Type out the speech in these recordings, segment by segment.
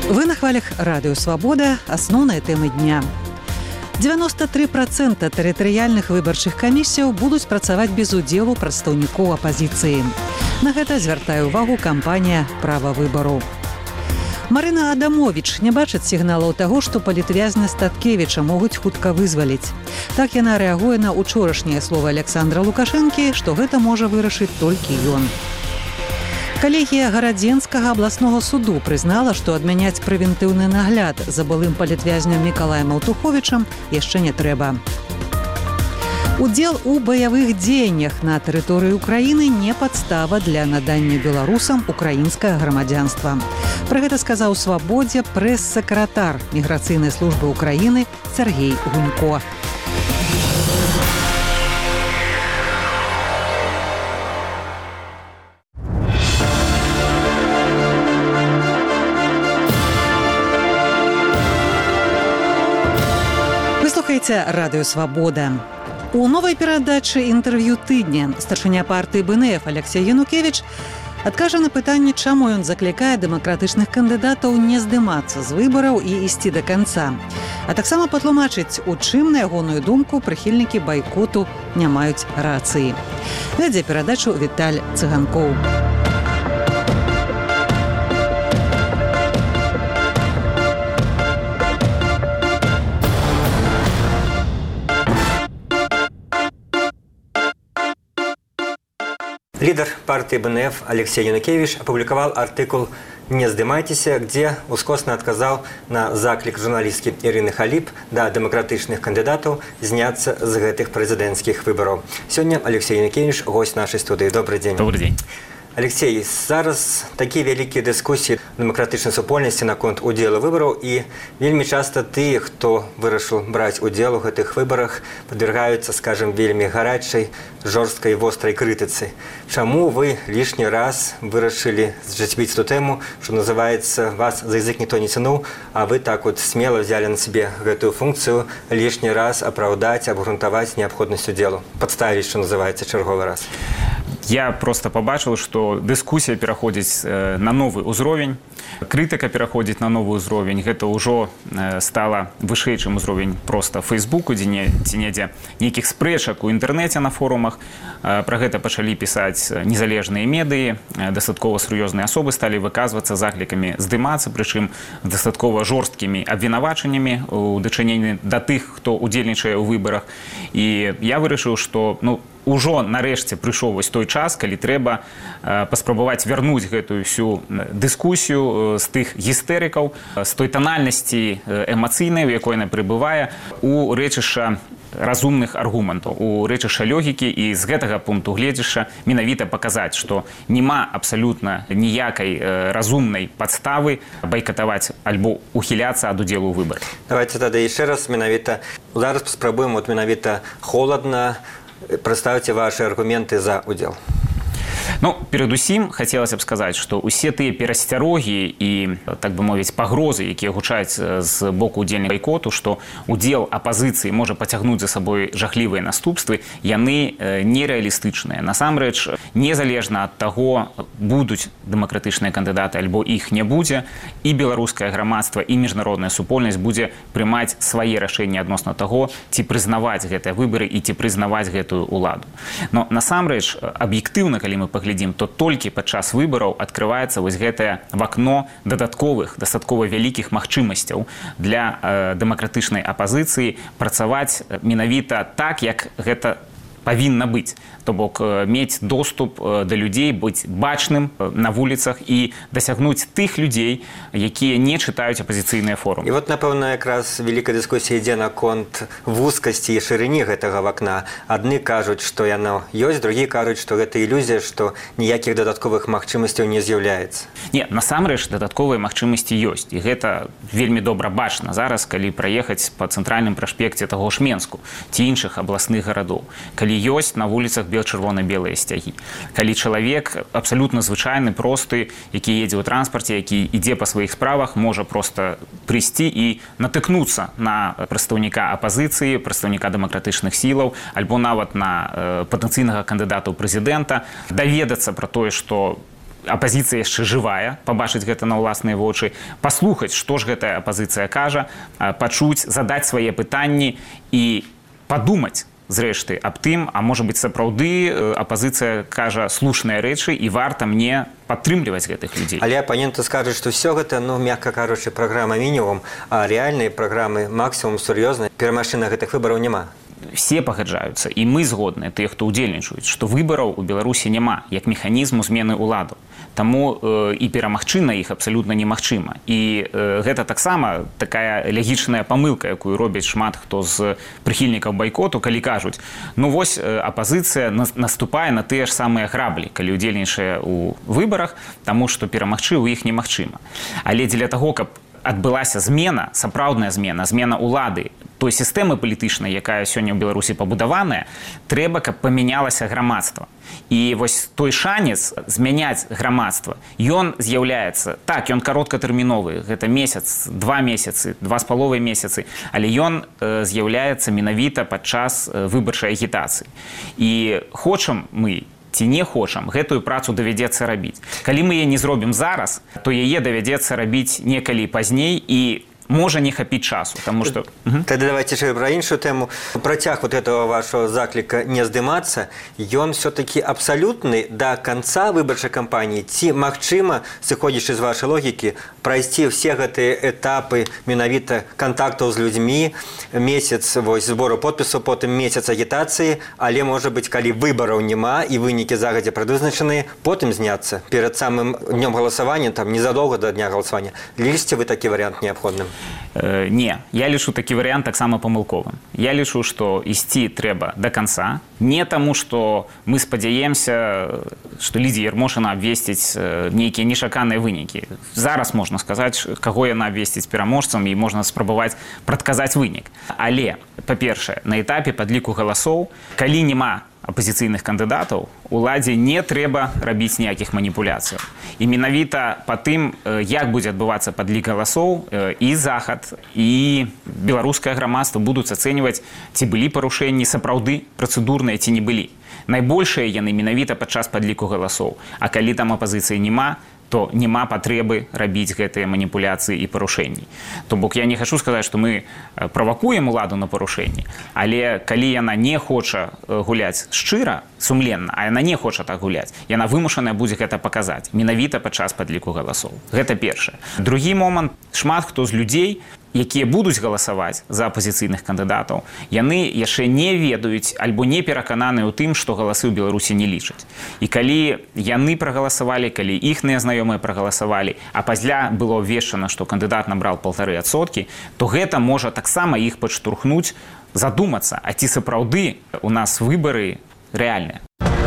Вы на хвалях Радыё Свабода. Асноўныя тэмы дня. 93% тэрытарыяльных выбарчых камісіяў будуць працаваць без удзелу прадстаўнікоў апазіцыі. На гэта звяртае ўвагу кампанія «Права выбару». Марына Адамович не бачыць сігналаў таго, што палітвязня Статкевіча могуць хутка вызваліць. Так яна рэагуе на учорашнія словы Александра Лукашэнкі, што гэта можа вырашыць толькі ён. Калегія Гарадзенскага абласнога суду прызнала, што адмяняць прэвентыўны нагляд за былым палітвязням Мікалаем Аўтуховічам яшчэ не трэба. Удзел у баявых дзеяннях на тэрыторыі Украіны не падстава для надання беларусам украінскага грамадзянства. Пра гэта сказаў «Свабодзе» прэс-сакратар міграцыйнай службы Украіны Сергей Гунько. Слухайце Радыё Свабода. У новай перадачы інтэрв'ю тыдня старшыня партыі БНФ Алексей Янукевіч адкажа на пытанне, чаму ён заклікае дэмакратычных кандыдатаў не здымацца з выбараў і ісці да канца. А таксама патлумачыць, у чым, на ягоную думку, прыхільнікі байкоту не маюць рацыі. Вядзе перадачу Віталь Цыганкоў. Лидер партии БНФ Алексей Янукевич опубликовал артикул «Не здымайтеся», где ускосна отказал на заклик журналистки Ирины Халип да демократичных кандидатов зняться с этих президентских выборов. Сегодня Алексей Янукевич, гость нашей студии. Добрый день. Добрый день. Алексей, зараз такие великие дискуссии демократичной супольности наконт удела выборов, и вельми часто те, кто вырашил брать удел в этих выборах, подвергаются, скажем, вельми горячей, жесткой, острой критике. Чему вы лишний раз вырашили зачепить эту тему, что называется, вас за язык никто не тянул, а вы так вот смело взяли на себе эту функцию лишний раз оправдать, обґрунтовать необходимость удела, подставить, что называется, черговый раз? Я просто побачил, что дискуссия переходит на новый уровень, критика переходит на новый уровень. Это уже стало выше, чем уровень просто Фейсбуку, где нет никаких спрэчак у интернете на форумах. Про это начали писать незалежные медии, достаточно серьезные особы стали выказываться закликами здыматься, причем достаточно жесткими обвинуваченнями у дачынення до тех, кто удзельнічае у выборах. И я вырашыў, что уже нарэшце прыйшоў вось той час, калі трэба паспрабаваць вярнуць гэтую всю дыскусію з тых гістэрыкаў, з той танальнасці эмацыйнай, у якой яна прыбывае, у рэчышча разумных аргументаў, у рэчышча логікі, і з гэтага пункту гледжання менавіта паказаць, што няма абсалютна ніякай разумнай падставы байкатаваць альбо ухіляцца ад удзелу ў выбарах. Давайте тады яшчэ раз менавіта зараз паспрабуем менавіта холадна представьте ваши аргументы за удел. Ну, перадусім, хацелася б сказаць, што ўсе тыя перасцярогі і, так бы мовіць, пагрозы, якія гучаць з боку удзельніка байкоту, што удзел апазіцыі можа пацягнуць за сабой жахлівыя наступствы, яны нерэалістычныя. Насамрэч, незалежна ад таго, будуць дэмакратычныя кандыдаты альбо іх не будзе, і беларускае грамадства, і міжнародная супольнасць будзе прымаць свае рашэнні адносна таго, ці прызнаваць гэтыя выбары і ці прызнаваць гэтую ўладу. Но насамрэч, аб'ектыўна, калі мы паглядзім, то толькі падчас выбараў адкрываецца вось гэтае вакно дадатковых, дастаткова вялікіх магчымасцяў для дэмакратычнай апазіцыі працаваць менавіта так, як гэта павінна быць. То бок мець доступ да людзей, быць бачным на вуліцах і дасягнуць тых людзей, якія не чытаюць апазіцыйныя форумы. І вот, напэўна, якраз вялікая дыскусія ідзе наконт вузкасці і шырыні гэтага вакна. Адны кажуць, што яно ёсць, другія кажуць, што гэта ілюзія, што ніякіх дадатковых магчымасцяў не з'яўляецца. Не, насамрэч дадатковыя магчымасці ёсць. І гэта вельмі добра бачна зараз, калі праехаць па цэнтральным праспекце таго ж Менску ці іншых абласных гарадоў. Калі ёсць на вуліцах чырвона-белыя сцягі. Калі чалавек абсалютна звычайны, просты, які едзе ў транспарце, які ідзе па сваіх справах, можа проста прыйсці і натыкнуцца на прадстаўніка апазіцыі, прадстаўніка дэмакратычных сілаў, альбо нават на патэнцыйнага кандыдата ў прэзідэнта, даведацца пра тое, што апазіцыя яшчэ жывая, пабачыць гэта на ўласныя вочы, паслухаць, што ж гэтая апазіцыя кажа, пачуць, задаць свае пытанні і падумаць, зрэшты, аб тым, а можа быць, сапраўды апазіцыя кажа слушныя рэчы і варта мне падтрымліваць гэтых людзей. Але апаненты скажуць, што ўсё гэта, мякка кажучы, праграма мінімум, а рэальныя праграмы максімум сур'ёзныя, перамагчы на гэтых выбараў няма. Все пагаджаюцца, і мы згодныя, тыя, хто ўдзельнічаюць, што выбараў у Беларусі няма, як механізму змены ўладаў. Таму і перамагчы на іх абсалютна немагчыма. І гэта таксама такая лягічная памылка, якую робяць шмат хто з прыхільнікаў байкоту, калі кажуць, вось апазіцыя наступае на тыя ж самыя граблі, калі ўдзельнічае ў выбарах, таму што перамагчы ў іх немагчыма. Але дзеля таго, каб адбылася змена, сапраўдная змена, змена ўлады, той сістэмы палітычнай, якая сёння ў Беларусі пабудаваная, трэба, каб памянялася грамадства. І вось той шанец змяняць грамадства, ён з'яўляецца, так, ён кароткатэрміновы, гэта месяц, 2 месяцы, 2,5 месяцы, але ён з'яўляецца менавіта падчас выбарчай агітацыі. І хочам мы, ці не хочам, гэтую працу давядзецца рабіць. Калі мы яе не зробім зараз, то яе давядзецца рабіць некалі пазней і можа не хапіць часу, таму што... Тады давайте ще пра іншую тэму. Працяг вот этого вашего закліка не здымацца, ён все-таки абсалютны да канца выбарчай кампаніі, ці магчыма, сыходзячы з вашай логікі, прайсці ўсе гэтыя этапы менавіта кантактаў з людзьмі, месяц збору подпісаў, потым месяц агітацыі, але, можа быць, калі выбараў няма і вынікі загадзя прадвызначаныя, потым зняцца перад самым днём галасавання, там незадоўга да дня галасавання. Лічыце вы такі варыянт неабходным? Не, я лічу такі варыянт таксама памылковым. Я лічу, што ісці трэба да канца, не таму, што мы спадзяемся, што Лідзія Ярмошына абвесціць нейкія нечаканыя вынікі. Зараз можна сказаць, каго яна абвесціць пераможцам, і можна спрабаваць прадказаць вынік. Але, па-першае, на этапе падліку галасоў, калі няма апозіцыйных кандыдатаў, уладзе не трэба рабіць ніякіх маніпуляцыяў. І менавіта па тым, як будзе адбывацца падлік галасоў, і Захад, і беларускае грамадства будуць ацэньваць, ці былі парушэнні сапраўды працэдурныя, ці не былі. Найбольшыя яны менавіта падчас падліку галасоў. А калі там апазіцыі няма, то няма патрэбы рабіць гэтыя маніпуляцыі і парушэнні. То бок я не хачу сказаць, што мы правакуем уладу на парушэнні, але калі яна не хоча гуляць шчыра, сумленна, а яна не хоча так гуляць, яна вымушаная будзе гэта паказаць, менавіта падчас падліку галасоў. Гэта першае. Другі момант, шмат хто з людзей, якія будуць галасаваць за апазіцыйных кандыдатаў, яны яшчэ не ведаюць альбо не перакананыя ў тым, што галасы ў Беларусі не лічаць. І калі яны прагаласавалі, калі іхныя знаёмыя прагаласавалі, а пасля было абвешчана, што кандыдат набраў 1,5%, то гэта можа таксама іх падштурхнуць задумацца, а ці сапраўды у нас выбары рэальныя.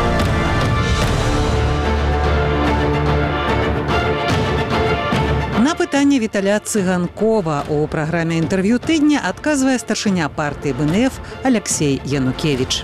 На пытанне Віталя Цыганкова у праграме інтэрв'ю тыдня адказвае старшыня партыі БНФ Алексей Янукевич.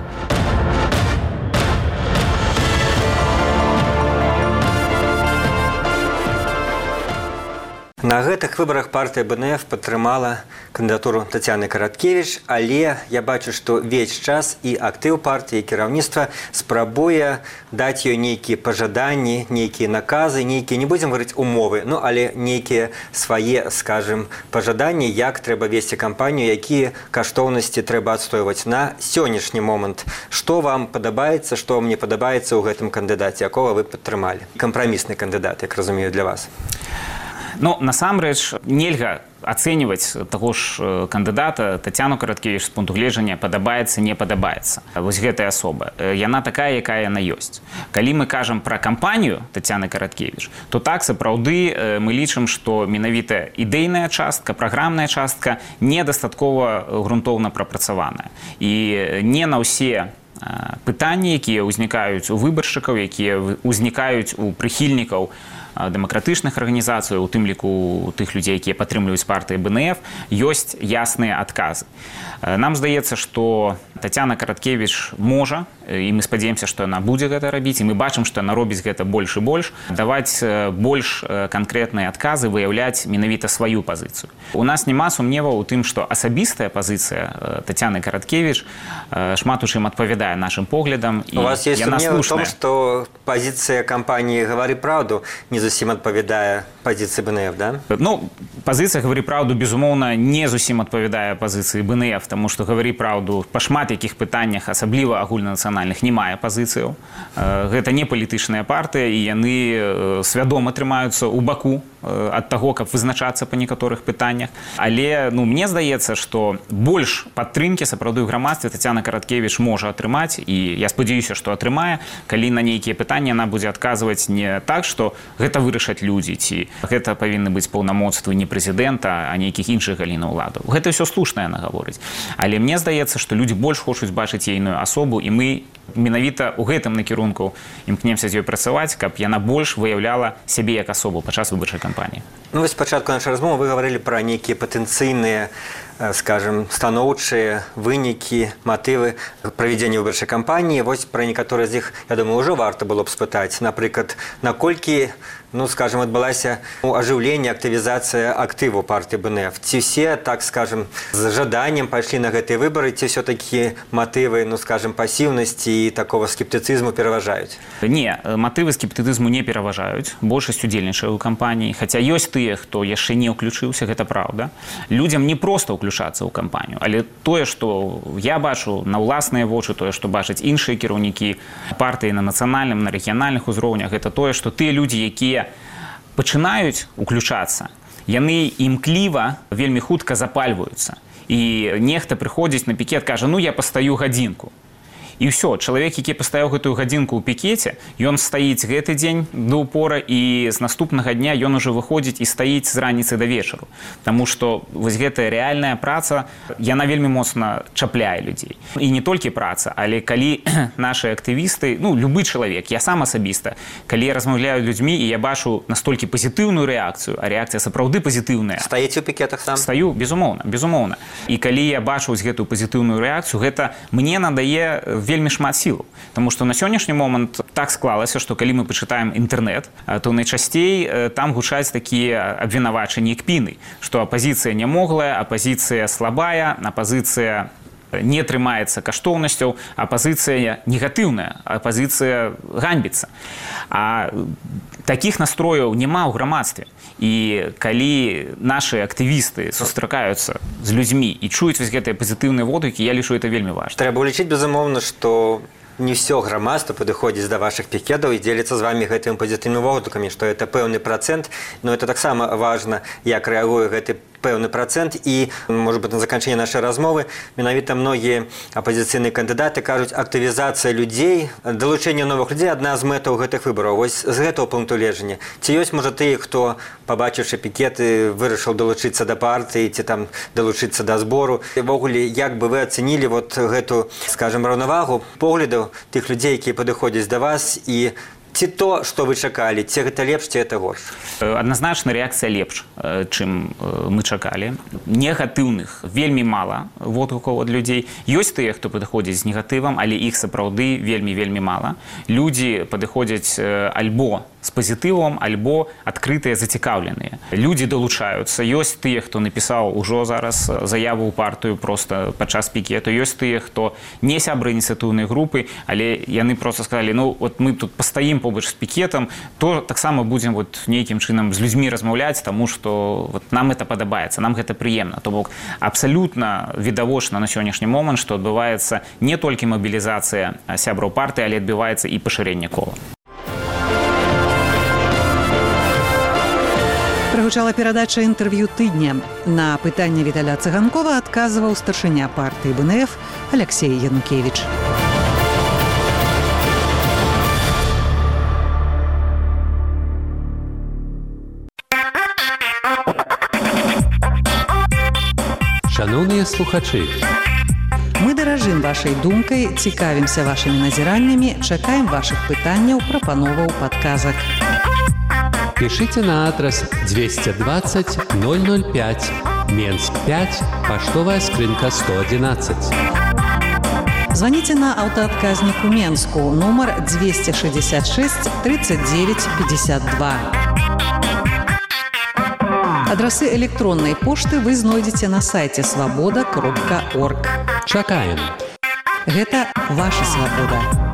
На гэтых выбарах партыя БНФ падтрымала кандыдатуру Тацяны Караткевіч, але я бачу, што ўвесь час і актыў партыі, і кіраўніцтва спрабуе даць ёй нейкія пажаданні, нейкія наказы, нейкія, не будзем гаварыць умовы, але нейкія свае, скажем, пажаданні, як трэба весці кампанію, якія каштоўнасці трэба адстойваць на сённяшні момант. Што вам падабаецца, што вам не падабаецца ў гэтым кандыдаце, якога вы падтрымалі? Кампрамісны кандыдат, як разумею, для вас. Насамрэч, нельга ацэньваць таго ж кандыдата Тацяну Караткевіч з пункту гледжання падабаецца, не падабаецца. Вось гэтая асоба. Яна такая, якая яна ёсць. Калі мы кажам пра кампанію Тацяны Караткевіч, то так, сапраўды, мы лічым, што менавіта ідэйная частка, праграмная частка недастаткова грунтоўна прапрацаваная. І не на ўсе пытанні, якія ўзнікаюць у выбаршчыкаў, якія ўзнікаюць у прыхільнікаў дэмакратычных арганізацый, у тым ліку тых людзей, якія падтрымліваюць партыі БНФ, ёсць ясныя адказы. Нам здаецца, што Тацяна Караткевіч можа, і мы спадзяемся, што яна будзе гэта рабіць, і мы бачым, што яна робіць гэта больш і больш, даваць больш канкрэтныя адказы, выяўляць менавіта сваю пазіцыю. У нас няма сумневаў у тым, што асабістая пазіцыя Тацяны Караткевіч шмат у чым адпавядае нашым поглядам, і у вас есть яна сумневы слушная. в том, что позиция компании «Говори правду» не зусім адпавядае позиции БНФ, да? Ну, пазіцыя «Говори правду», безумоўна, не зусім адпавядае пазіцыі БНФ, таму што «Говори правду» па шмат якіх пытаннях, асабліва агульнанацыянальных, не мае пазіцыяў. Гэта не палітычная партыя, і яны свядома трымаюцца ў баку ад таго, каб вызначацца па некаторых пытаннях. Але мне здаецца, што больш падтрымкі сапраўды ў грамадстве Тацяна Караткевіч можа атрымаць, і я спадзяюся, што атрымае, калі на нейкія пытанні яна будзе адказваць не так, што гэта вырашаць людзі, ці гэта павінны быць паўнамоцтвы не прэзідэнта, а нейкіх іншых галінаў уладаў. Гэта ўсё слушна яна гаворыць. Але мне здаецца, што людзі больш хочуць бачыць ейную асобу, і мы менавіта ў гэтым накірунку імкнемся з ёй працаваць, каб яна больш выяўляла сябе як асобу падчас выбарчай кампаніі. Ну, вось спачатку нашай размовы вы гаварылі пра нейкія патэнцыйныя, скажем, станоўчыя вынікі, матывы правядзення выбарчай кампаніі. Вось пра некаторыя з іх, я думаю, ўжо варта было б спытаць. Напрыклад, наколькі, скажем, адбылася ажыўленне, актывізацыя актыву партыі БНФ? Ці все, так скажем, з жаданнем пайшлі на гэтыя выбары, ці ўсё-такі матывы, скажем, пасіўнасці і такого скептыцызму пераважаюць? Не, матывы скептыцызму не пераважаюць. Большасць удзельнічае ў кампаніі, хаця ёсць тыя, хто яшчэ не ўключыўся, гэта праўда. Людзям не проста ўключацца ў кампанію, але тое, што я бачу на ўласныя вочы, тое, што бачаць іншыя кіраўнікі партыі на нацыянальным, на рэгіянальных узроўнях, гэта тое, што тыя людзі, якія пачынаюць уключацца, яны імкліва вельмі хутка запальваюцца. І нехта прыходзіць на пікет, кажа, я пастаю гадзінку. І ўсё, чалавек, які пастаяў гэтую гадзінку ў пікеце, ён стаіць гэты дзень да ўпора, і з наступнага дня ён ужо выходзіць і стаіць з раніцы да вечару. Таму што вось гэтая рэальная праца, яна вельмі моцна чапляе людзей. І не толькі праца, але калі нашы актывісты, любы чалавек, я сам асабіста, калі я размаўляю людзьмі, і я бачу настолькі пазітыўную рэакцыю, а рэакцыя сапраўды пазітыўная. Стаіце ў пікетах сам? Стаю, безумоўна. І калі я бачу гэтую пазітыўную рэакцыю, гэта мне надае вельмі шмат сілаў. Таму што на сённяшні момант так склалася, што калі мы пачытаем інтэрнэт, то найчасцей там гучаць такія абвінавачанні кпіны, што апазіцыя нямоглая, апазіцыя слабая, апазіцыя не трымаецца каштоўнасцяў, апазіцыя негатыўная, апазіцыя ганьбіцца. А такіх настрояў няма ў грамадстве. І калі нашы актывісты сустракаюцца з людзьмі і чуюць вось гэтыя пазітыўныя водгукі, я лічу, это вельмі важна. Трэба ўлічыць, безумоўна, што не ўсё грамадства падыходзіць да вашых пікетаў і дзеліцца з вамі гэтымі пазітыўнымі водгукамі, што это пэўны працэнт, но это таксама важна, як рэагуе гэты пэўны працэнт. І, можа быць, на заканчэнне нашай размовы менавіта многія апазіцыйныя кандыдаты кажуць, актывізацыя людзей, далучэнне новых людзей адна з мэтаў гэтых выбараў. Вось з гэтага пункту гледжання. Ці ёсць, можа, тыя, хто, пабачыўшы пікеты, вырашыў далучыцца да партыі ці там далучыцца да збору? Увогуле, як бы вы ацэнілі вот гэту, скажем, раўнавагу поглядаў тых людзей, якія падыходзяць да вас, і ці то, што вы чакалі, ці гэта лепш, ці гэта горш? Адназначна рэакцыя лепш, чым мы чакалі. Негатыўных вельмі мала водгукаў ад людзей. Ёсць тыя, хто падыходзіць з негатывам, але іх сапраўды вельмі мала. Людзі падыходзяць альбо з пазітывам, альбо адкрытыя, зацікаўленыя. Людзі далучаюцца. Ёсць тыя, хто напісаў ужо зараз заяву ў партыю проста падчас пікету. Ёсць тыя, хто не сябры ініцыятыўнай групы, але яны проста сказалі, вот мы тут пастаім побач з пікетам, то таксама будзем нейкім чынам з людзьмі размаўляць, таму што нам гэта падабаецца, нам гэта прыемна. То бок абсалютна відавочна на сённяшні момант, што адбываецца не толькі мабілізацыя сябраў партыі, але адбываецца і пашырэнне кола. Прагучала перадача інтэрв'ю тыдня. На пытанне Віталя Цыганкова адказваў старшыня партыі БНФ Алексей Янукевіч. Шановныя слухачы, мы даражым вашай думкай, цікавімся вашымі назіраннямі, чакаем вашых пытанняў, прапановаў, падказак. Пишите на адрес 220 005, Менск 5, поштовая скрынка 111. Звоните на автоотказник у Менску, номер 266 39 52. Адресы электронной пошты вы знойдзеце на сайте свабода.орг. Чакаем. Гэта ваша свабода.